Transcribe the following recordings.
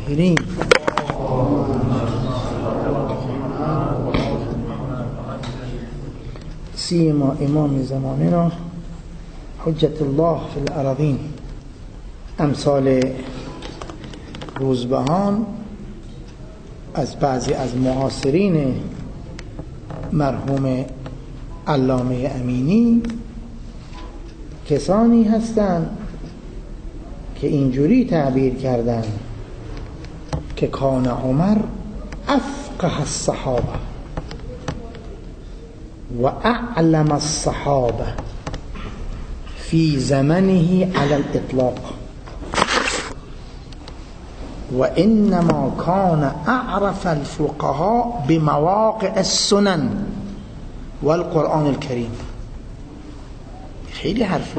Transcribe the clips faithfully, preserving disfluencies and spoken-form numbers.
الطاهرین. سیما امام زمانه را حجت الله فی الارضین. امثال روزبهان از بعضی از معاصرین مرحوم علامه امینی کسانی هستند که اینجوری تعبیر کردن که کان عمر افقه الصحابه و اعلم الصحابه فی زمنه علی الاطلاق و انما کان اعرف الفقهاء بمواقع السنن والقرآن الكریم. خیلی حرفه.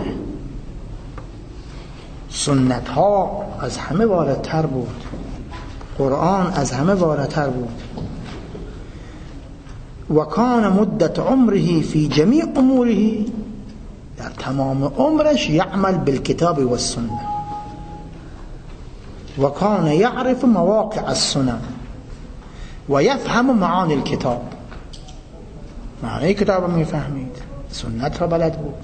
سنت ها از همه واردتر بود، قرآن از همه واردتر بود. و کان مدت عمره فی جمیع اموره، در تمام عمرش یعمل بالکتاب و السنه و کان یعرف مواقع السنن و یفهم معانی الکتاب. معنی کتاب میفهمید، سنت را بلد بود.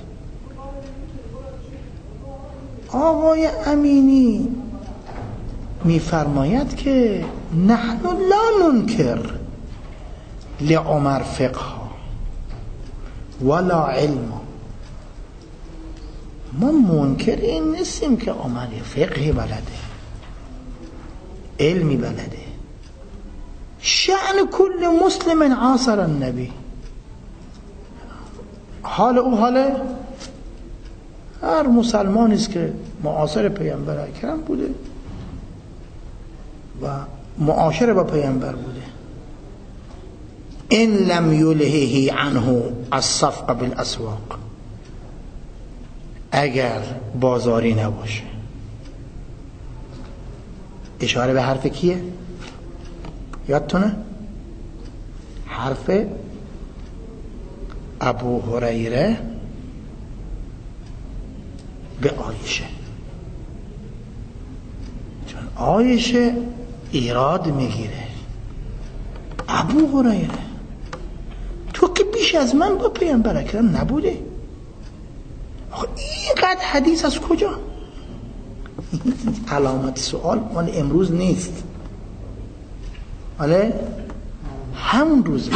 آقای امینی میفرماید که نحن لا ننکر لعمر فقه ولا علم. ما منکر این نیستیم که عمر فقه بلده، علمی بلده. شأن کل مسلم عاصر النبی، حال او حاله هر مسلمانی است که معاصر پیامبر اکرم بوده و معاشر با پیامبر بوده. ان لم یلهه عنه الصفق بالاسواق، اگر بازاری نباشه. اشاره به حرف کیه؟ یادتونه؟ حرف ابو هریره به عایشه. چون عایشه ایراد میگیره، ابو هریره تو که بیش از من با پیامبر اکرم نبوده، آخه اینقدر حدیث از کجا؟ علامت سوال مال امروز نیست، ولی همون روزه.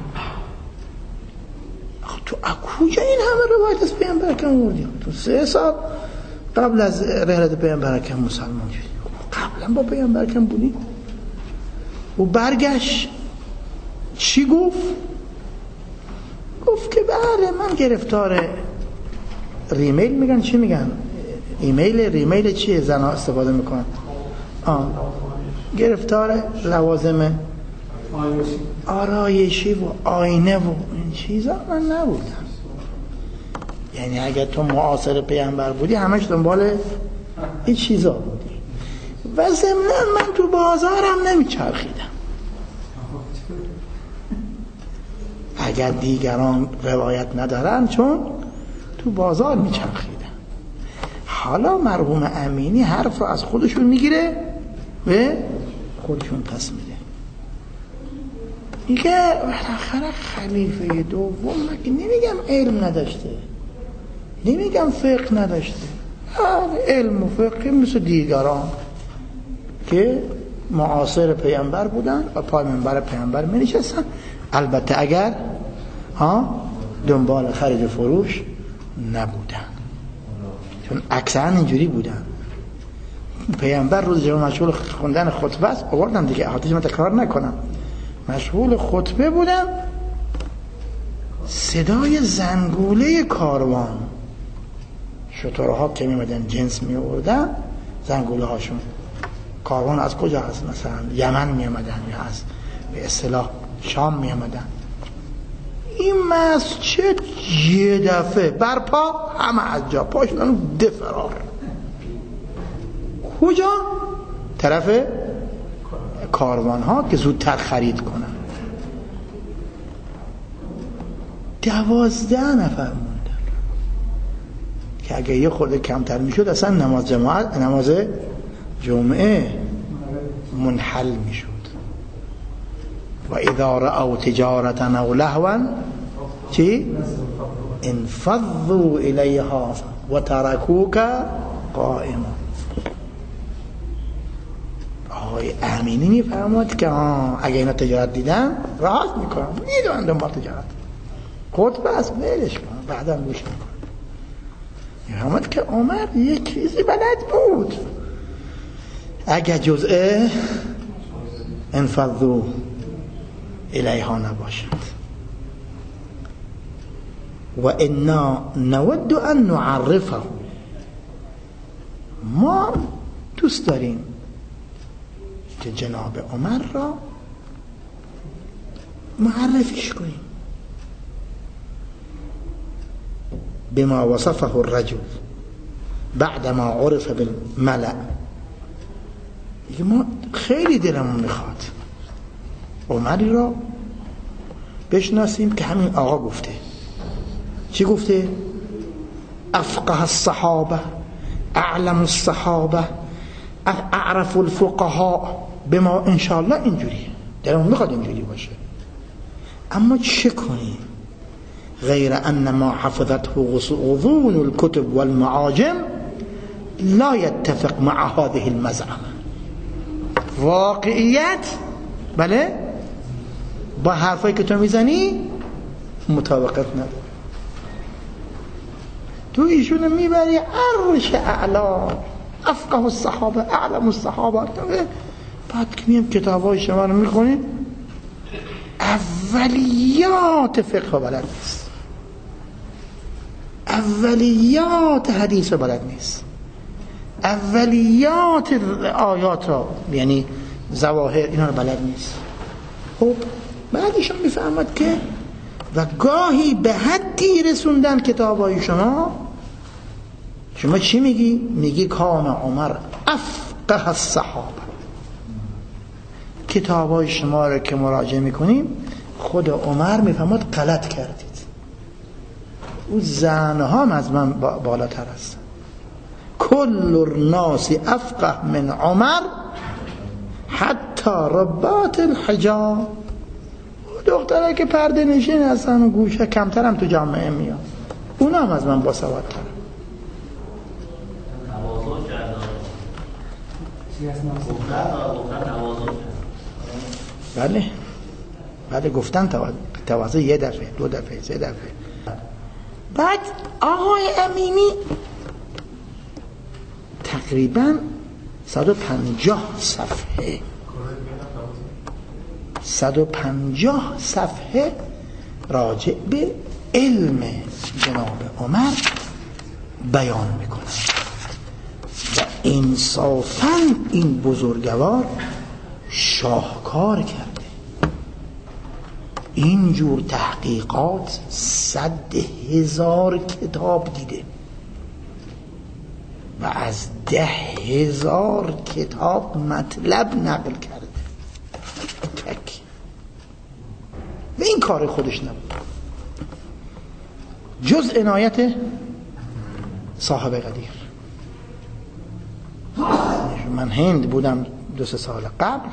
تو کجا این همه روایت از پیامبر اکرم آوردی؟ تو سه سال قبل از رحلت پیامبر اکرم مسلمان شدی، قبلا با پیامبر اکرم بودی. و برگشت چی گفت؟ گفت که بله من گرفتار ریمیل میگن، چی میگن؟ ایمیل ریمیل چیه زنها استفاده میکنن؟ آه. گرفتار لوازم آرایشی و آینه و این چیزا من نبودم. یعنی اگر تو معاصر پیامبر بودی همش دنبال این چیزا بودی. و ضمناً من تو بازارم نمیچرخیدم. اگر دیگران روایت ندارن چون تو بازار میچرخیدم. حالا مرحوم امینی حرف رو از خودشون میگیره و خودشون پس میده. میگه بالاخره خلیفه دوم مگه نمیگم علم نداشته، نمیگم فقه نداشته، علم و فقه مثل دیگران که معاصر پیامبر بودن و پای منبر پیامبر می نشستن. البته اگر ها دنبال خرید فروش نبودن، چون اکثرا اینجوری بودن. پیامبر روز جمعه مشغول خوندن خطبه است، آوردم دیگه احادیث من تکرار نکنم، مشغول خطبه بودن. صدای زنگوله کاروان، شترها که میمدن جنس میوردن، زنگوله هاشون. کاروان از کجا هست؟ مثلا یمن میامدن یا از به اصطلاح شام میامدن. این مسجد یه دفعه برپا، همه از جا پا شدن دفرار. کجا؟ طرف کاروان ها که زودتر خرید کنن. دوازده نفر موندن که اگه یه خورده کمتر میشد اصلا نماز جماعت، نماز جمعه منحل میشد. و اذا رأوا تجارة او لهوا چی؟ انفضوا الیها و ترکوک قائما. آقای امینی میفرماد که اگه اینا تجارت دیدن راحت میکنم، میدونن دنبال تجارت، خود بس ولش کن، بعدا گوش میکنم. میفرماد که عمر یک چیزی بلد بود، اگه جزء انفضوا الیها نباشد. و انا نود ان نعرفه، ما دوست داریم که جناب عمر را معرفیش کنیم بما وصفه الرجل بعدما عرف بالملأ. ما خیلی دلمون میخواد عمری را بشناسیم که همین آقا گفته. چی گفته؟ افقه الصحابه، اعلم الصحابه، اعرف الفقهاء بما. انشاءالله اینجوری دلمون میخواد اینجوری باشه. اما چه کنیم؟ غیر ان ما حفظته غضون الكتب والمعاجم لا يتفق مع هذه المزعمه. واقعیت بله با حرفایی که تو میزنی مطابقت نداره. تو ایشونو میبری عرش اعلا، افقه الصحابه، اعلم الصحابه، بعد که میم کتابای شما رو میخونید اولیات فقه بلد نیست، اولیات حدیث بلد نیست، اولیات آیات را یعنی ظواهر اینا رو بلد نیست. خب بعد ایشون میفهمد که و گاهی به حدی رسوندن کتابای شما، شما چی میگی؟ میگی کان عمر افقه الصحابه. کتابای شما رو که مراجعه میکنیم خود عمر میفهمد غلط کردید، او زنها هم از من بالاتر هستن. کل الناس افقه من عمر حتی ربات الحجاب. دختره که پرده نشین هستن و گوشه کمتر هم تو جامعه میاد، اونا هم از من باسوادتر. بله بله گفتن تواضع یه دفعه، دو دفعه، سه دفعه. بعد آقای امینی تقریبا صد و پنجاه صفحه صد و پنجاه صفحه راجع به علم جناب عمر بیان میکنه و انصافاً این بزرگوار شاهکار کرده. اینجور تحقیقات صد هزار کتاب دیده و از ده هزار کتاب مطلب نقل کرده تک. و این کار خودش نبود، جز عنایت صاحب قدیر. من هند بودم دو سه سال قبل،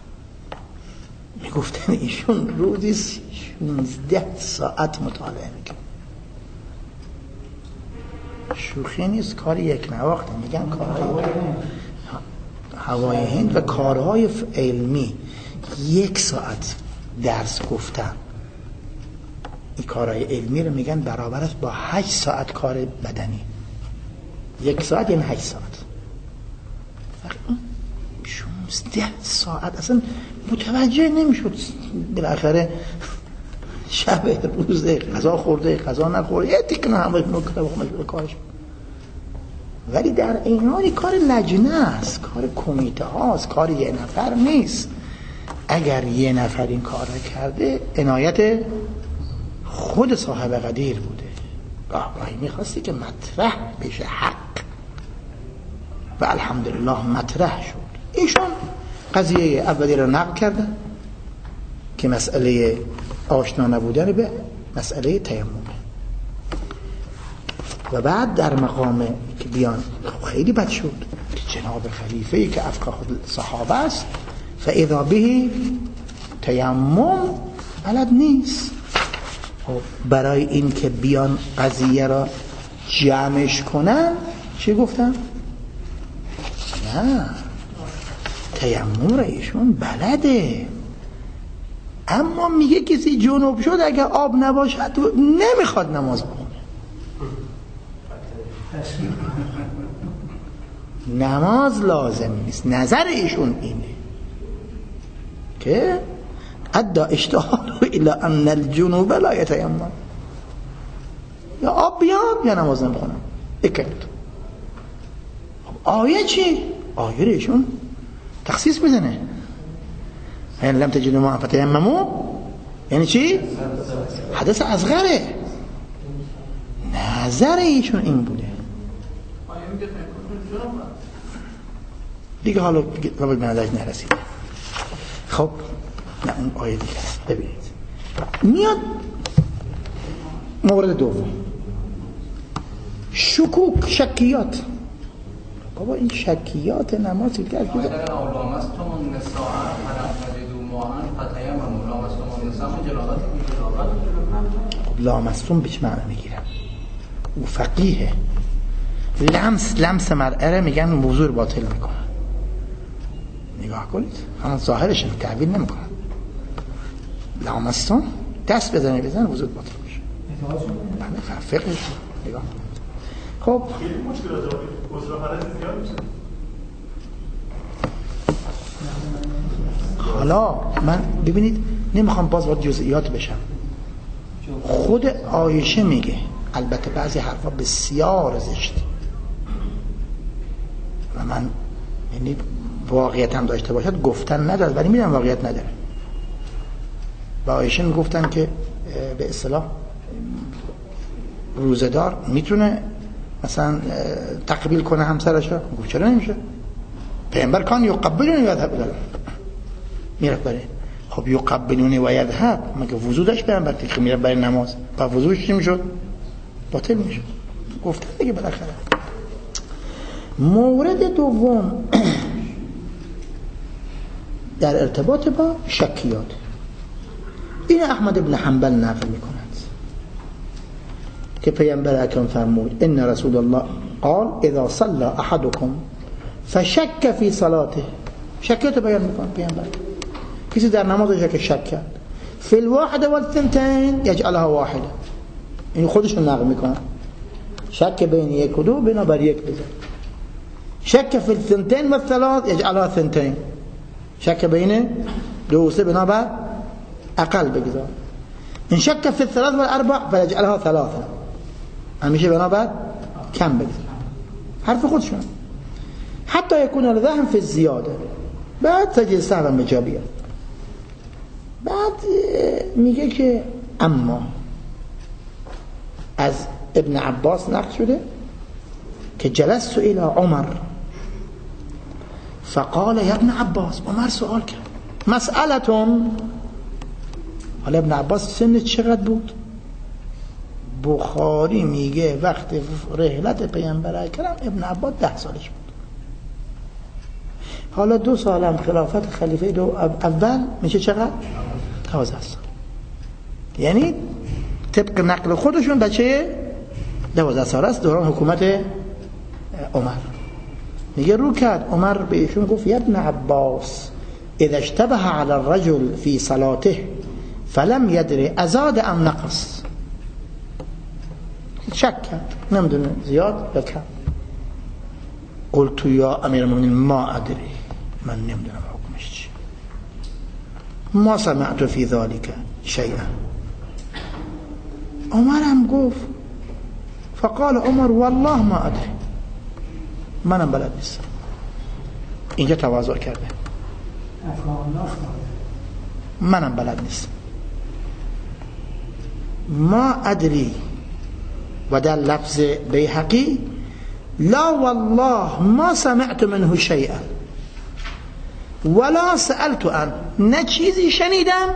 میگفتن ایشون روزی شانزده ساعت مطالعه میکنه. شوخی نیست، کار یک نواخته. میگن کارهای هوای هند و کارهای علمی یک ساعت درس گفتن، این کارهای علمی رو میگن برابر است با هشت ساعت کار بدنی. یک ساعت یعنی هشت ساعت. شانزده ساعت اصلا متوجه نمیشد. بالاخره شب روزه غذا خورده غذا نخورده یه تیک نه همه نکته مشغول کارش. ولی در این حال کار لجنه است، کار کمیته هاست، کار یه نفر نیست. اگر یه نفر این کار را کرده عنایت خود صاحب قدیر بوده. گاه گاهی میخواستی که مطرح بشه حق و الحمدلله مطرح شد. ایشون قضیه اولی را نقل کردن که مسئله آشنا نبودن به مسئله تیمم و بعد در مقام که بیان خیلی بد شد. جناب خلیفه‌ای که افقه صحابه است فاذا به تیمم بلد نیست. برای این که بیان قضیه را جمعش کنن چی گفتن؟ نه، تیمم را ایشون بلده، اما میگه کسی جنوب شد اگر آب نباشد نمیخواد نماز بخونه. نماز لازم نیست. نظر ایشون اینه که ادى اشتهاره الى ان الجنوب لا يتيمم، یا آب بیاد یا نماز نمیخونم. اکلت آیه چی؟ آیه ایشون تخصیص میزنه. یعنی لم تجدوا ماء فتيمموا، یعنی چی؟ حدث اصغره. نظر ایشون این بوده دیگه، حالا قبل به نظرش نرسید. خب نه اون آیه دیگه است. ببینید میاد مورد دوم، شکوک، شکیات. بابا این شکیات نمازی که از کجا؟ لامستون بیش معنی میگیرم. او فقیه. لمس لمس مرعه میگن وضو باطل میکنه. نگاه کنید همون ظاهرش رو تعبیر نمیکنه. لامستون دست بزنه بزنه وضو باطل میشه. بله فقهش نگاه. خب حالا من ببینید نمیخوام باز وارد جزئیات بشم. خود عایشه میگه، البته بعضی حرفا بسیار زشته و من یعنی واقعیت هم داشته باشد گفتن نداره، ولی میدونم واقعیت نداره. با عایشه میگفتن که به اصطلاح روزدار میتونه مثلا تقبیل کنه همسرش رو. گفت چرا نمیشه؟ پیامبر کان یقبلونی و یذهب الی میره بره. خب یقبلونی و یذهب مگه وضو داشت پیامبر که میره برای نماز؟ با وضوش چی میشد؟ باطل میشد. گفتن دیگه بالاخره. مورد دوم در ارتباط با شکیات، این احمد ابن حنبل نقل میکند که پیامبر اکرم فرمود ان رسول الله قال اذا صلى احدكم فشك في صلاته. شکیات بیان میکنه پیامبر. کسی در نمازش که شک کرد فی الواحده والثنتين یجعلها واحده، این خودشون نقل میکنن. شک بین یک و دو بنابر یک بزن. شک فی الثنتين والثلاث یجعلها ثنتين، شک بین دو و سه بنابر اقل بگذار. ان شک فی الثلاث والاربع فیجعلها ثلاثه، همیشه بنابر کم بگذار. حرف خودشون. حتی یکون الذهن فی الزیاده، بعد سجد سهوا مجابیه. بعد میگه که اما از ابن عباس نقل شده که جلست الى عمر فقال یا ابن عباس، عمر سوال کرد مسئلتون. حالا ابن عباس سن چقدر بود؟ بخاری میگه وقت رحلت پیامبر اکرم ابن عباس ده سالش بود. حالا دو سالم خلافت خلیفه دو اول میشه چقدر؟ دوازده سال. یعنی طبق نقل خودشون بچه دوازده سال است دوران حکومت عمر. میگه رو کرد عمر به ایشون گفت یا ابن عباس اذا اشتبه على الرجل في صلاته فلم يدري ازاد ام نقص. شک کرد نمیدونه زیاد یا کم. قلت یا امیر المؤمنین ما ادری، من نمیدونم حکمش چی. ما سمعت فی ذلك شیئا. عمر هم گفت فقال عمر والله ما ادری، منم بلد نیستم. اینجا تواضع کرده، منم بلد نیستم. ما ادری. و در لفظ بیهقی لا والله ما سمعت منه شیئا ولا سألت عنه، نه چیزی شنیدم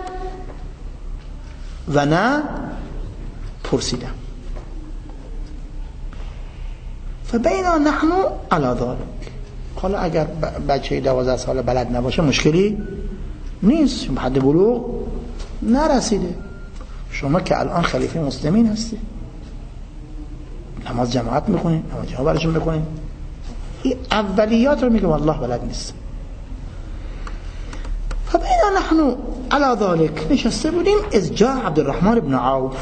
و نه پرسیدم. فبینا نحن على ذلك. حالا اگر بچه دوازده ساله بلد نباشه مشکلی نیست، چون حد بلوغ نرسیده. شما که الان خلیفه مسلمین هستی، نماز جماعت میخونین، نماز جماعت براشون میخونین، این اولیات رو میگه والله بلد نیست. فبینا نحن على ذلك نشسته بودیم از جا عبدالرحمن بن عوف.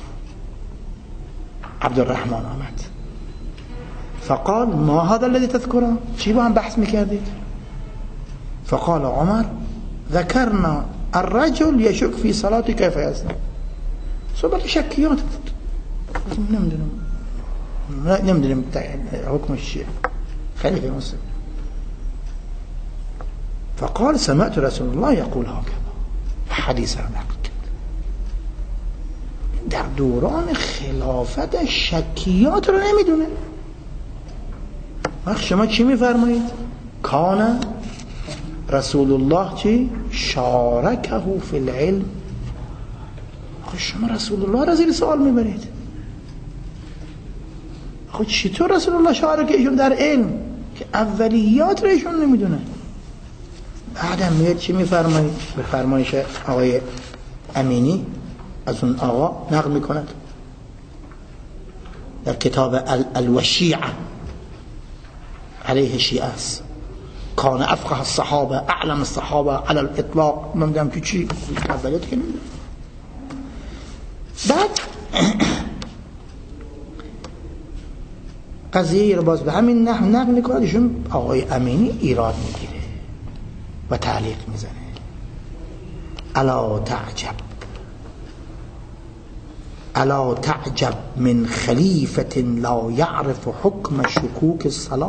عبدالرحمن آمد فقال ما هذا الذي تذكره، چی با هم بحث میکردید؟ فقال عمر ذكرنا الرجل يشك في صلاته كيف يصنع. صحبت شکیات بود، نمیدونم نمیدونم حکمش چیه. خلیفه مسلم. فقال سمعت رسول الله يقول هكذا، حدیث را نقل کرد. در دوران خلافت شکیات رو نمیدونه. وقت شما چی میفرمایید؟ کان رسول الله چی؟ شارکه فی العلم. شما رسول الله را زیر سوال میبرید. خود چطور رسول الله شارکه ایشون در علم که اولیات را ایشون نمیدونه؟ بعدم میاد چی میفرمایید؟ به فرمایش آقای امینی از اون آقا نقل میکند در کتاب الوشیعه، علیه شیعه است. کان افقه الصحابه اعلم الصحابه على الاطلاق. من میگم که چی اولیات که نمیدونه. بعد قضیه رو باز به همین نحو نقل میکنه. ایشون آقای امینی ایراد میگیره و تعلیق میزنه. الا تعجب الا تعجب من خلیفة لا يعرف حکم شکوک الصلاة.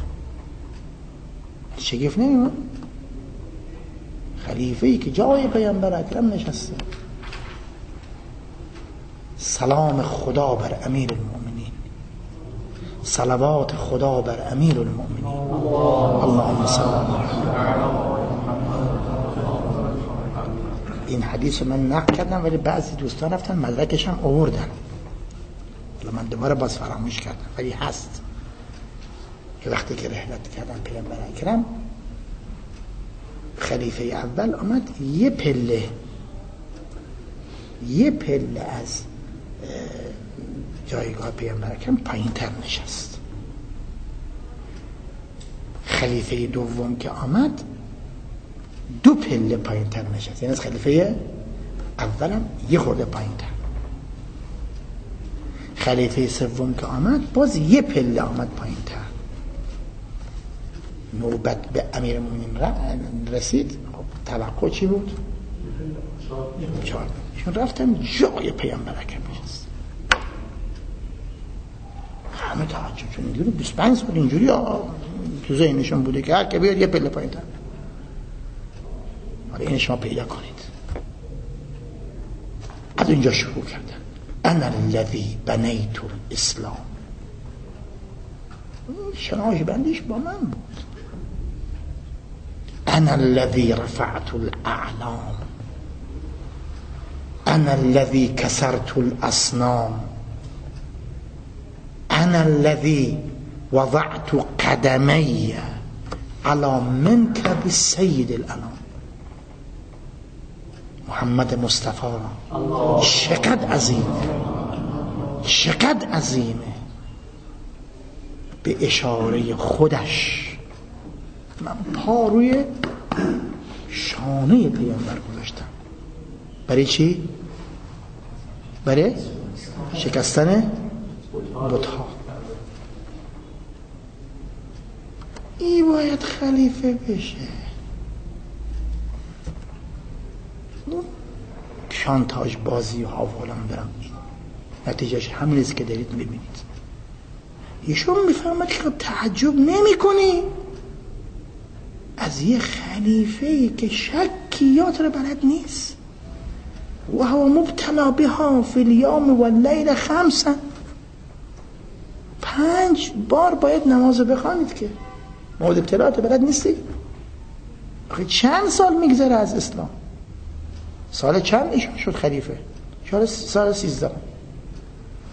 شگفت نمیمون خلیفه‌ای که جای پیامبر اکرم نشسته. سلام خدا بر امیر المؤمنین، صلوات خدا بر امیر المؤمنین. اللهم صل علی. این حدیث من نقل کردم ولی بعضی دوستان رفتن مدرکش هم آوردن. من دوباره باز فراموش کردم ولی هست که وقتی که رحلت کردن پیامبر اکرم، خلیفه اول آمد یه پله یه پله از جایگاه پیامبر اکرم پایین تر نشست. خلیفه دوم که آمد دو پله پایین تر نشست، یعنی از خلیفه اولم یه خورده پایین تر. خلیفه سوم که آمد باز یه پله آمد پایین تر. نوبت به امیر المؤمنین رسید. خب توقع چی بود؟ چهار. چون رفتن جای پیامبر اکرم نشست. همه تعجب، چون اینجوری بیست و پنج سال اینجوری تو ذهنشون بوده که هر که بیاد یه پله پایین تر. حالا این شما پیدا کنید. از اینجا شروع کردن. انا الذی بنیت الاسلام. شناش بندیش با من بود. انا الذی رفعت الاعلام، انا الذی کسرت الاصنام، انا الذی وضعت قدمی على منکب سید الانام. محمد مصطفی چقدر عظیمه، چقدر عظیمه. به اشاره خودش من پا روی شانه پیامبر گذاشتم. برای چی؟ برای شکستن بت‌ها. ای باید خلیفه بشه. شانتاج بازی و حوالم برم. نتیجهش همینیست که دارید میبینید. ایشون میفهمد که تعجب نمی کنی از یه خلیفه‌ای که شکیات رو بلد نیست و هو مبتلا بها فی الیوم و اللیل خمسا. پنج بار باید نماز بخوانید که مورد ابتلاات بلد نیستی. آخه چند سال میگذره از اسلام؟ سال چند ایشون شد خلیفه؟ سال سال سیزده.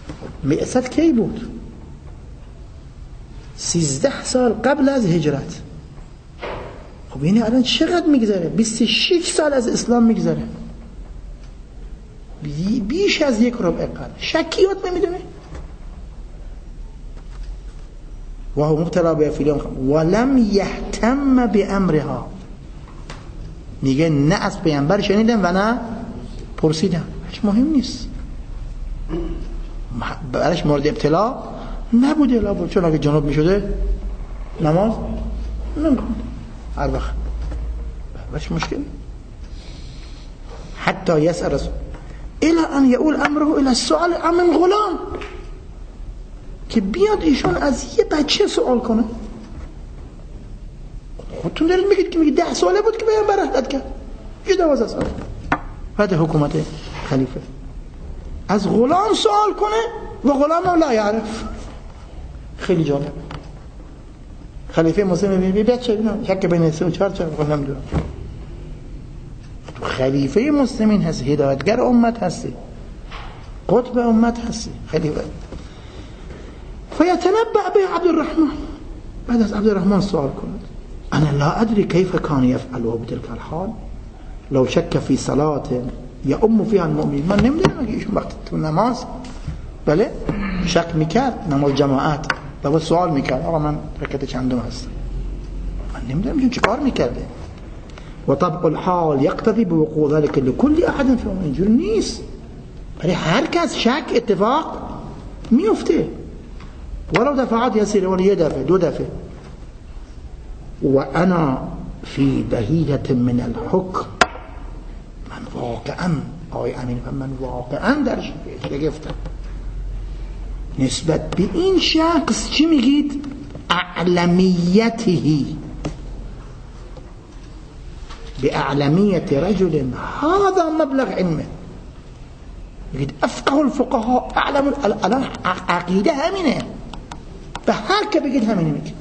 بعثت کی بود؟ سیزده سال قبل از هجرت. خب یعنی الان چقدر میگذره؟ بیست و شش سال از اسلام میگذره، بیش از یک ربع قرن. شکیات نمیدونه و هو مبتلا به فیلم ولم یهتم بامرها. میگه نه از پیامبر شنیدم و نه پرسیدم، هیچ مهم نیست، برایش مورد ابتلا نبوده. لا چون اگه جنوب میشده نماز نمیخوند هر وقت، برایش مشکل. حتی یسأل رسول الى ان یقول امره الى السؤال عن غلام، که بیاد ایشون از یه بچه سوال کنه. خودتون دارید میگید که میگه ده ساله بود که پیامبر رد کرد، یه دوازده سال بعد حکومت خلیفه از غلام سوال کنه و غلام لا یعرف. خیلی جالب. خلیفه مسلم میگه بچه ببینم شک بین سه و چهار چهار غلام دارم. تو خلیفه مسلمین هستی، هدایتگر امت هستی، قطب امت هستی، خلیفه. فیتنبأ به عبد الرحمن، بعد از عبد الرحمن سوال کند انا لا ادري كيف كان يفعل بتلك الحال لو شك في صلاة يؤم فيها المؤمنين. من نمیدونم اگه ایشون وقت تو نماز بله شک میکرد، نماز جماعت بعد سوال میکرد آقا من رکعت چندم هستم، من نمیدونم ایشون چیکار میکرده. و طبع الحال يقتضي بوقوع ذلك لكل احد في امر. اینجور نیست، برای هر کس شک اتفاق میفته، ولو دفعات يسير، ولی یه دفعه دو دفعه. و انا فی بهیت من الحکم، من واقعا آقای امین و من واقعا در شگفتم نسبت به این شخص. چی میگید؟ اعلمیتهی، به اعلمیت رجل هذا مبلغ علمه. میگید افقه الفقهاء اعلم. الان عقیده همینه، به هر که بگید همینه میگه.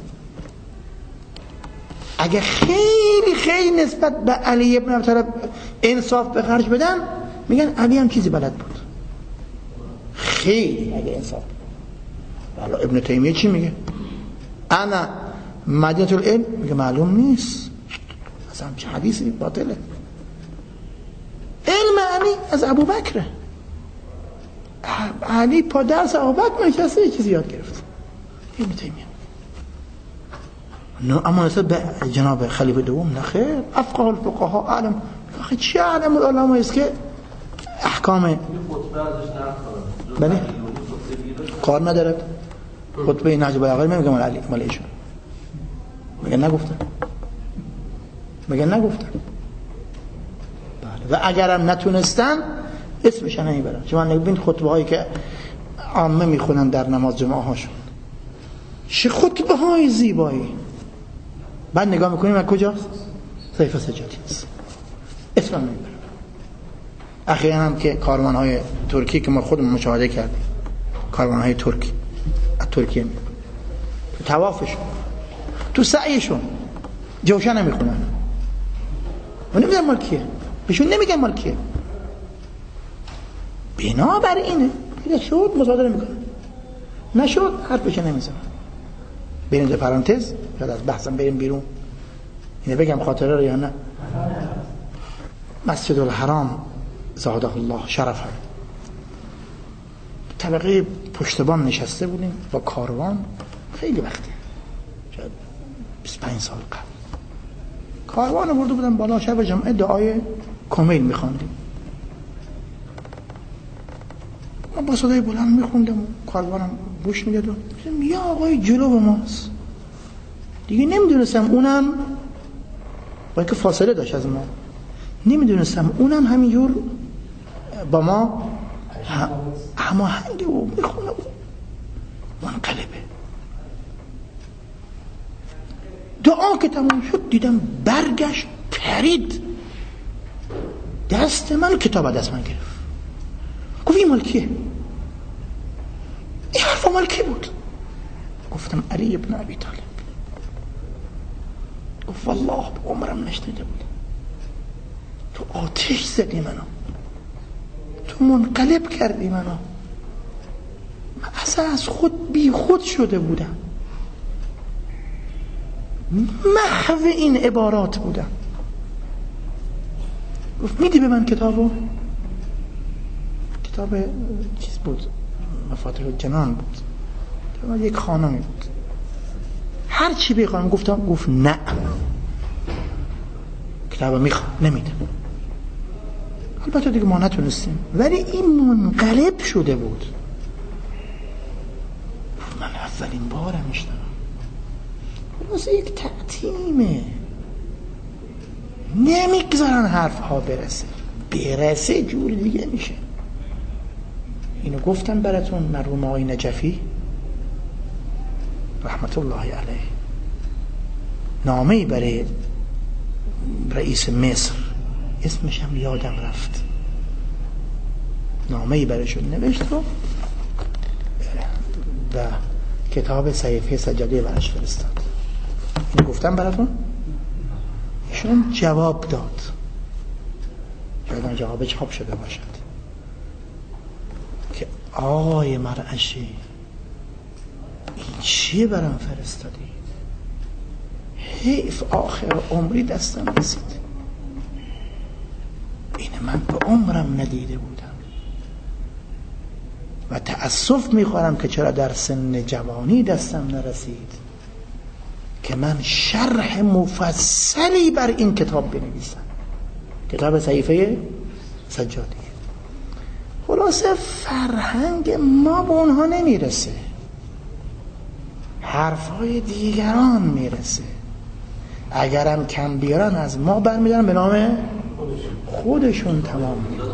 اگه خیلی خیلی نسبت به علی ابن ابی طالب انصاف به خرج بدن میگن علی هم چیزی بلد بود. خیلی اگه انصاف. حالا ابن تیمیه چی میگه؟ انا مدینه العلم، میگه معلوم نیست اصلا چه حدیثی باطله. علم علی از ابوبکر، علی پا درس ابوبکر نشسته یه چیزی یاد گرفت. ابن تیمیه نه، اما نسبت به جناب خلیفه دوم نه خیر. افقه الفقهاء اعلم. آخه چه علم العلماء است که احکام بله کار ندارد. خطبه نهج البلاغه میگم علی مال ایشون میگه نگفتن، میگه نگفتن. بله. و اگرم نتونستن اسمش نمیبرن. شما نبین خطبه هایی که عامه میخونن در نماز جمعه هاشون، چه خطبه های زیبایی. بعد نگاه میکنیم از کجاست؟ سیف سجادی است، اسم هم نمیبرن. اخیراً هم که کاروان های ترکی که ما خودمون مشاهده کردیم، کاروان های ترکی از ترکیه میبرن تو توافشون، تو سعیشون جوشن نمیخونن و نمیدن مال کیه، بهشون نمیگن مال کیه. بنابر اینه اگه شد مصادره میکنن، نشد حرفش نمیزنن. بریم در پرانتز یاد از بحثم بریم بیرون. اینه بگم خاطره رو یا نه؟ مسجد الحرام زاده الله شرفه، طبقه پشتبان نشسته بودیم با کاروان، خیلی وقتی شاید بیست و پنج سال قبل. کاروان برده بودن بالا، شب جمعه دعای کمیل میخواندیم، من با صدای بلند میخوندم، کاروانم گوش میداد و یا آقای جلو به ماست دیگه. نمیدونستم اونم با اینکه فاصله داشت از ما، نمیدونستم اونم همینجور با ما هماهنگه و میخونه و منقلبه. دعا که تمام شد دیدم برگشت پرید دست من، کتاب دست من گرفت، گفت این مال کیه؟ این حرف مال کی بود؟ گفتم علی ابن ابی طالب. گفت والله عمرم نشنیده بود. تو آتش زدی منو، تو منقلب کردی منو، من اصلا از خود بی خود شده بودم. محو این عبارات بودن. گفت میدی به من کتابو؟ کتاب چیز بود، مفاتیح الجنان بود، یک خانمی بود. هر چی بخوام گفتم، گفت نه کتاب میخوام، نمیده. البته دیگه ما نتونستیم، ولی این منقلب شده بود. من اولین بارم میشنم. واسه یک تعتیمه، نمیگذارن حرف ها برسه، برسه جور دیگه میشه. اینو گفتم براتون. مرحوم آقای نجفی رحمت الله علیه نامه‌ای برای رئیس مصر، اسمش هم یادم رفت، نامه‌ای برایشون نوشت و و کتاب صحیفه سجاده براش فرستاد. اینو گفتم براتون. ایشون جواب داد، شاید جواب چاپ شده باشد، که آقای مرعشی این چیه برام فرستادید؟ حیف آخر عمری دستم رسید، این من به عمرم ندیده بودم و تأسف میخورم که چرا در سن جوانی دستم نرسید که من شرح مفصلی بر این کتاب بنویسم، کتاب صحیفه سجادی. خلاصه فرهنگ ما به اونها نمیرسه، حرفای دیگران میرسه. اگرم کم بیارن از ما برمیدارن به نام خودشون تمام میکنن.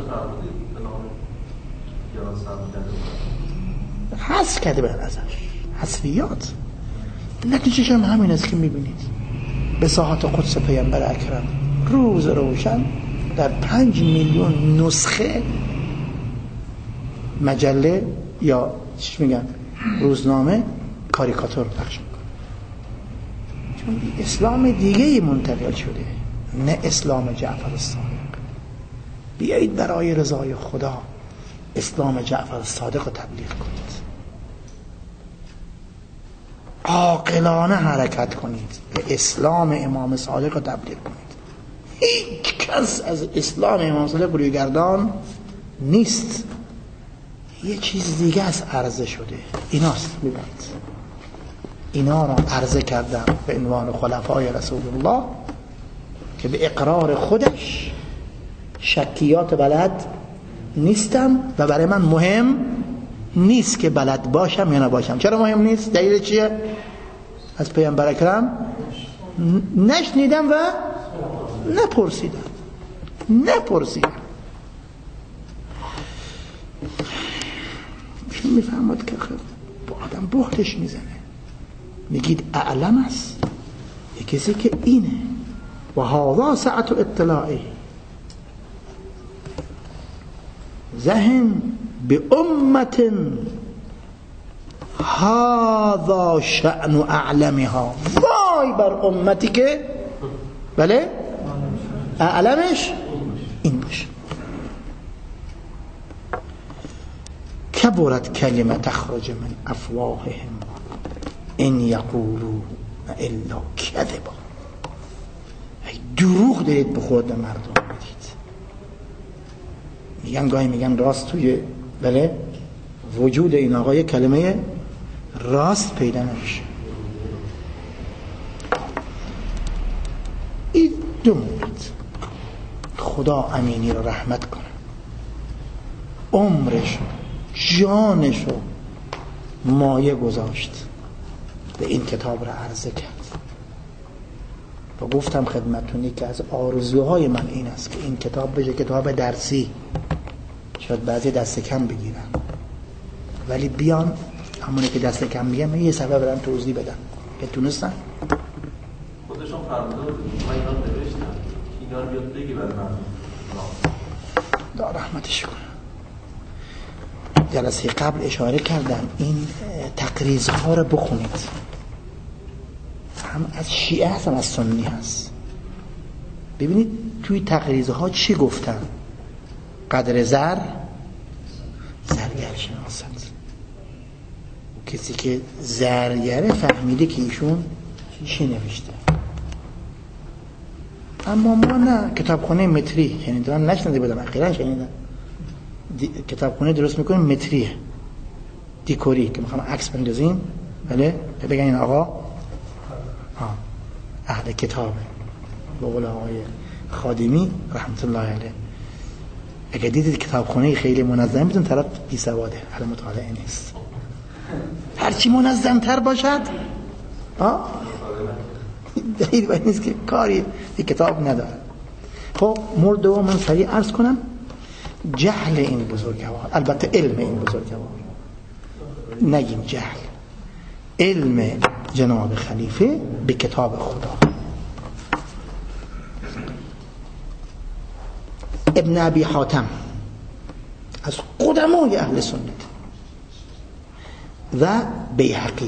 حذف کرده بر ازش، حذفیات. نتیجهش هم همین است که میبینید به ساحات قدس پیامبر اکرم روز روشن در پنج میلیون نسخه مجله یا چیش میگن روزنامه کاریکاتور پخش میکنه، چون اسلام دیگه منتقل شده، نه اسلام جعفر الصادق. بیایید برای رضای خدا اسلام جعفر الصادق رو تبلیغ کنید، عاقلانه حرکت کنید، به اسلام امام صادق رو تبلیغ کنید. هیچ کس از اسلام امام صادق روی گردان نیست، یه چیز دیگه از عرضه شده. ایناست، ببینید اینا را عرضه کردم به عنوان خلفای رسول الله که به اقرار خودش شکیات بلد نیستم و برای من مهم نیست که بلد باشم یا نباشم. چرا مهم نیست؟ دلیل چیه؟ از پیامبر اکرم نشنیدم و نپرسیدم نپرسیدم میفهمد که با آدم بهتش میزنه. میگید اعلم است یه کسی که اینه و هذا ساعت اطلاعی ذهن به امت هذا شأن اعلمها. وای بر امتی که بله اعلمش این باشه. کبرت کلمه تخرج من افواههم ان یقولون الا کذبا. ای دروغ دارید به خود مردم میدید. میگن گاهی میگن راست توی بله وجود این آقای کلمه راست پیدا نمیشه. این دو مورد خدا امینی رو رحمت کنه، عمرش جانش رو مایه گذاشت به این کتاب را عرضه کرد و گفتم خدمتونی که از آرزوهای من این است که این کتاب بشه کتاب درسی. شاید بعضی دست کم بگیرن ولی بیان همونه که دست کم بگیرن یه سبب برن توضیح بدن که تونستن. خودشون فرموده بود من اینا نوشتم اینا رو بیاد بگی برای من دا رحمتش کنه. جلسه قبل اشاره کردم این تقریضها رو بخونید، هم از شیعه هست هم از سنی هست. ببینید توی تقریضها چی گفتن؟ قدر زر زرگر شناسد. کسی که زرگره فهمیده که ایشون چی نوشته. اما ما نه. کتابخونه متری شنیدن نشنیده بودم، اخیراً شنیدم کتابخونه درست میکنیم متریه دیکوری که میخوام عکس بندازیم، بله بگن این آقا ها اهل کتابه، به قول آقای خادمی رحمت الله علیه. اگه دیدید کتابخونه خیلی منظم بدون طرف بی سواده، حال مطالعه نیست. هرچی منظم تر باشد ها دلیل باید نیست که کاری یک کتاب نداره. خب مورد دوم من سریع عرض کنم، جهل این بزرگوار، البته علم این بزرگوار، نگیم جهل، علم جناب خلیفه به کتاب خدا. ابن ابی حاتم از قدمای اهل سنت و بیهقی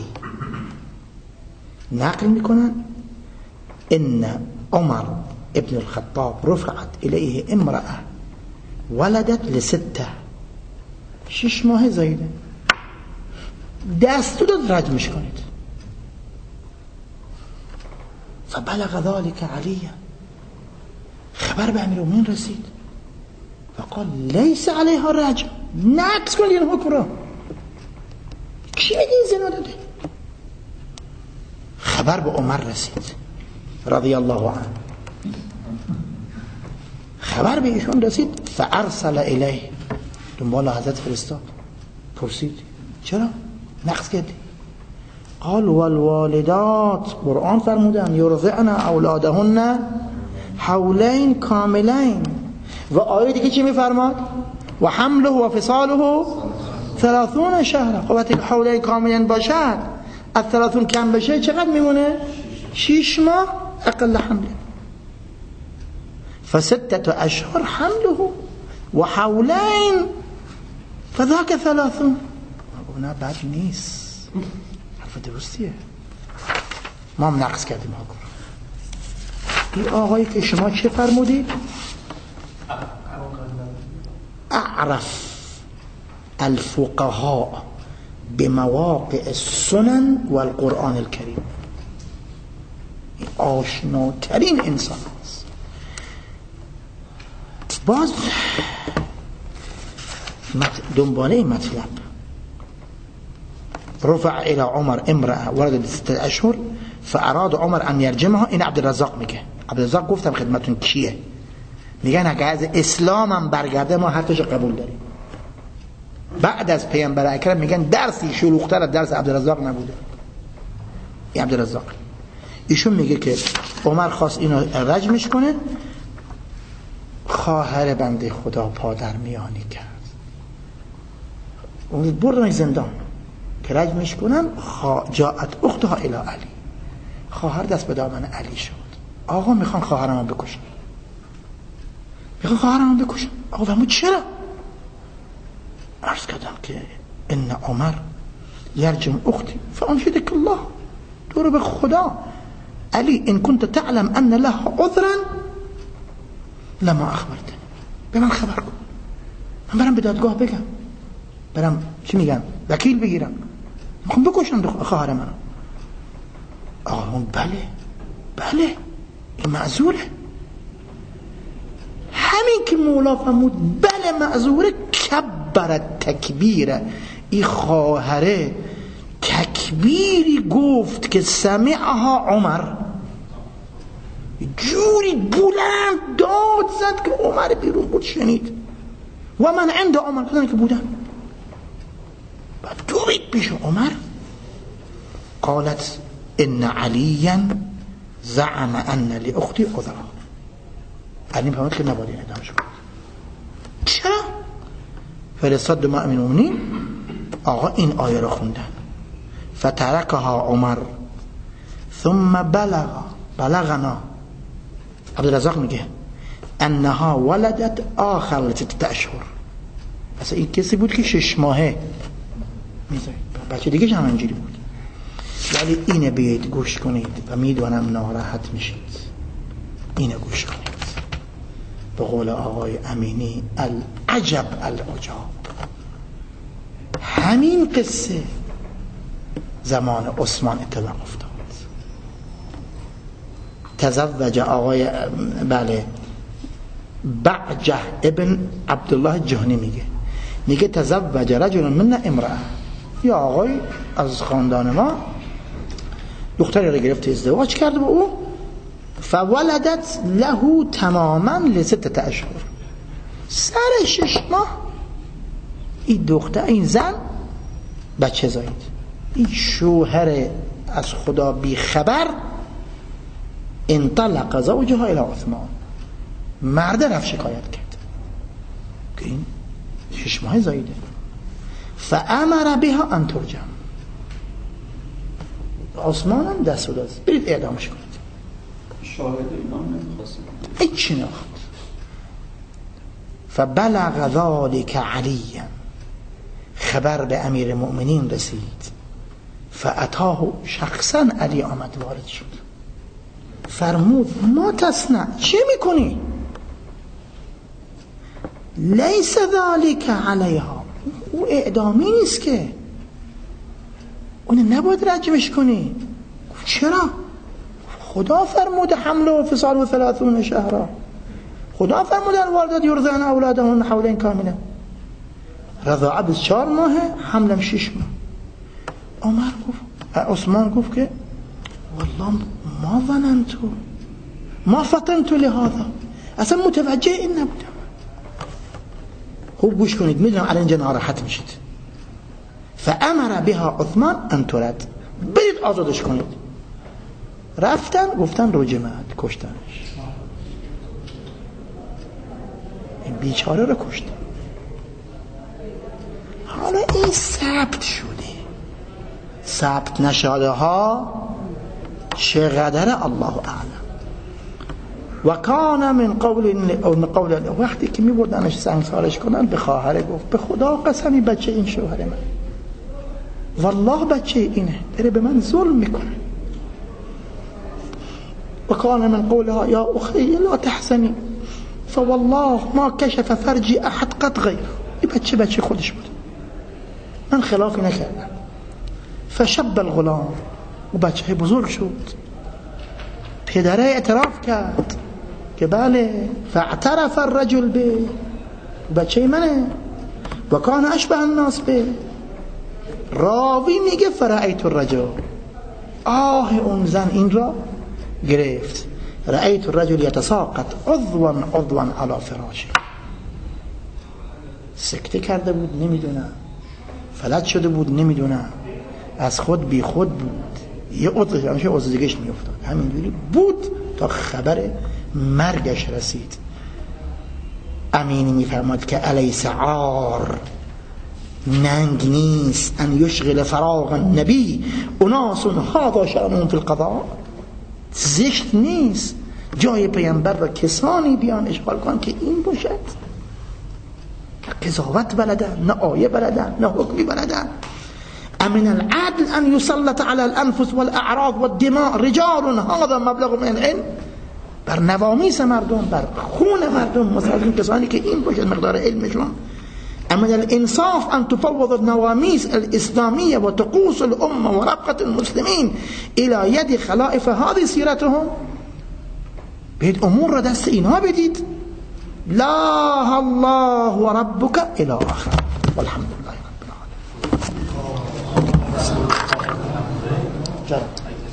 نقل میکنن ان عمر ابن الخطاب رفعت الیه امرأه ولدت لسته، شش ماه زایده، دستور داد رجمش کنید. فبلغ ذلك علیه، خبر به امیرالمومنین رسید، فقال لیس علیها رجم، نقص کنید این حکم را، کی میگه این زنا داده؟ خبر به عمر رسید رضی الله عنه، خبر به ایشون رسید، فارسل الیه، دنبال حضرت فرستاد، پرسید چرا نقص کردی؟ قال والوالدات، قرآن فرمودن یرضعن اولادهن حولین کاملین، و آیه دیگه چی میفرماد؟ و حمله و فصاله ثلاثون شهر. خب وقتی حولین کاملین باشد از ثلاثون کم بشه چقدر میمونه؟ شش ماه اقل حمله. فستة اشهر حمله و حولین فذاک ثلاثون. نه بد نیست، حرف درستیه. ما هم نقص کردیم حکم. این آقایی که شما چه فرمودید؟ اعرف الفقهاء بمواقع السنن والقرآن الكريم، آشناترین انسان است. باز دنباله مطلب، رفع الى عمر امرأة ولدت ستة اشهر فاراد عمر ان یرجمها. این عبدالرزاق میگه، عبدالرزاق گفتم خدمتون کیه، میگن اگه از اسلامم برگرده ما حرفش قبول داریم. بعد از پیامبر اکرم میگن درسی شلوغ‌تر از درس عبدالرزاق نبوده. این عبدالرزاق ایشون میگه که عمر خواست اینو رجمش کنه، خواهر بنده خدا پادر میانی کرد، اون بردن زندان که رجمش کنن. جاءت اختها الی علی، خواهر دست به دامن علی شد، آقا میخوان خواهرمو بکشن، میخوان خواهرمو بکشن. آقا فرمود چرا؟ عرض کردم که ان عمر یرجم اختی فانشدک الله، دور به خدا علی ان كنت تعلم ان له عذرا لما اخبرتنی، به من خبر کن، من برم به دادگاه بگم، برم چی میگن وکیل بگیرم، میخوام بکشم خواهر منو. آقا بله بله این معذوره. همین که مولا فرمود بله معذوره، کبرت تکبیره، این خواهره تکبیری گفت که سمعها عمر، جوری بلند داد زد که عمر بیرون بود شنید. و من عند عمر کدن که بودن بعد دوید پیش عمر، قالت ان علیا زعم ان لاختی عذرا. علی فرمود که نباید این ادامه شد. چرا؟ فرستاد دو امیرالمومنین، آقا این آیه رو خوندن، فترکها عمر ثم بلغ بلغنا، عبدالرزاق میگه انها ولدت آخر لستة اشهر، اصلا این کسی بود که شش ماهه میزاید، بچه دیگه هم اینجوری بود. ولی اینه بیاید گوش کنید و میدونم ناراحت میشید، اینه گوش کنید. به قول آقای امینی العجب العجاب، همین قصه زمان عثمان اتفاق افتاد. تزوج آقای بله بعجه ابن عبدالله جهنی میگه میگه تزوج رجل من امرأه، یا آقای از خاندان ما دختری رو گرفت ازدواج کرد با او، فولدت له تماما لستة اشهر، سر شش ماه این دختر این زن بچه زایید. این شوهر از خدا بی خبر انطلق زوجها الى عثمان، مرد رفت شکایت کرد که این شش ماه زاییده، فامر بها ان ترجم، عثمان هم دست و داد برید اعدامش کنید. شاهد اینا نمیخواست هیچی نخواست. فبلغ ذلك علیا، خبر به امیر المؤمنین رسید، فاتاه شخصا، علی آمد وارد شد، فرمود ما تصنع، چه میکنی؟ لیس ذلك علیها، او اعدامی نیست که، اون نباید رجمش کنی. چرا؟ خدا فرموده حمله و فصال و ثلاثون شهرا، خدا فرموده الوالدات یرضعن اولادهن حولین کاملا، رضاعه بیست و چهار ماه، حملم شش ماه. عمر گفت، عثمان گفت که والله ما ظننت ما فطنت لهذا، اصلا متوجه این نبودم. خوب گوش کنید، میدونم الان اینجا ناراحت میشید. فامر بها عثمان ان ترد، برید آزادش کنید. رفتن گفتن رجمت، کشتنش، این بیچاره رو کشتن. حالا این ثبت شده، ثبت نشده ها چقدر الله اعلم. و کان من قول من قول وقتی که میبردنش سنگسارش کنن به خواهر گفت به خدا قسمی بچه این شوهر من، والله بچه اینه داره به من ظلم میکنه. و کان من قولها یا اخی لا تحزنی فوالله ما کشف فرجی احد قد غیر، این بچه بچه خودش بود، من خلافی نکردم. فشب الغلام، و بچه بزرگ شد، پدره اعتراف کرد که بله، فاعترف الرجل به، بچه منه، و کان اشبه الناس به. راوی میگه فرأیت الرجل، آه اون زن این را گرفت، رأیت الرجل یتساقط عضوا عضوا علی فراشه، سکته کرده بود نمیدونم، فلج شده بود نمیدونم، از خود بی خود بود، یه عضوش همیشه عضو دیگه‌اش میافتاد، همینجوری بود تا خبر مرگش رسید. امینی میفرماد که الیس عار، ننگ نیست ان یشغل فراغ النبی اناس هذا شأنهم فی القضاء، زشت نیست جای پیامبر را کسانی بیان اشغال کنن که این باشد، قضاوت بلدن، نه آیه بلدن، نه حکمی بلدن. امن العدل ان يسلط على الانفس والاعراض والدماء رجال هذا مبلغ من العلم، بر نوامیس مردم، بر خون مردم مسلمان کسانی که این باشد مقدار علمشون. امن الانصاف ان تفوض النوامیس الاسلاميه وتقوس الامه وربقه المسلمين الى يد خلائف هذه سيرتهم، بید امور را دست اینها بدید. لا الله و ربک الى آخر، والحمد لله رب العالمین.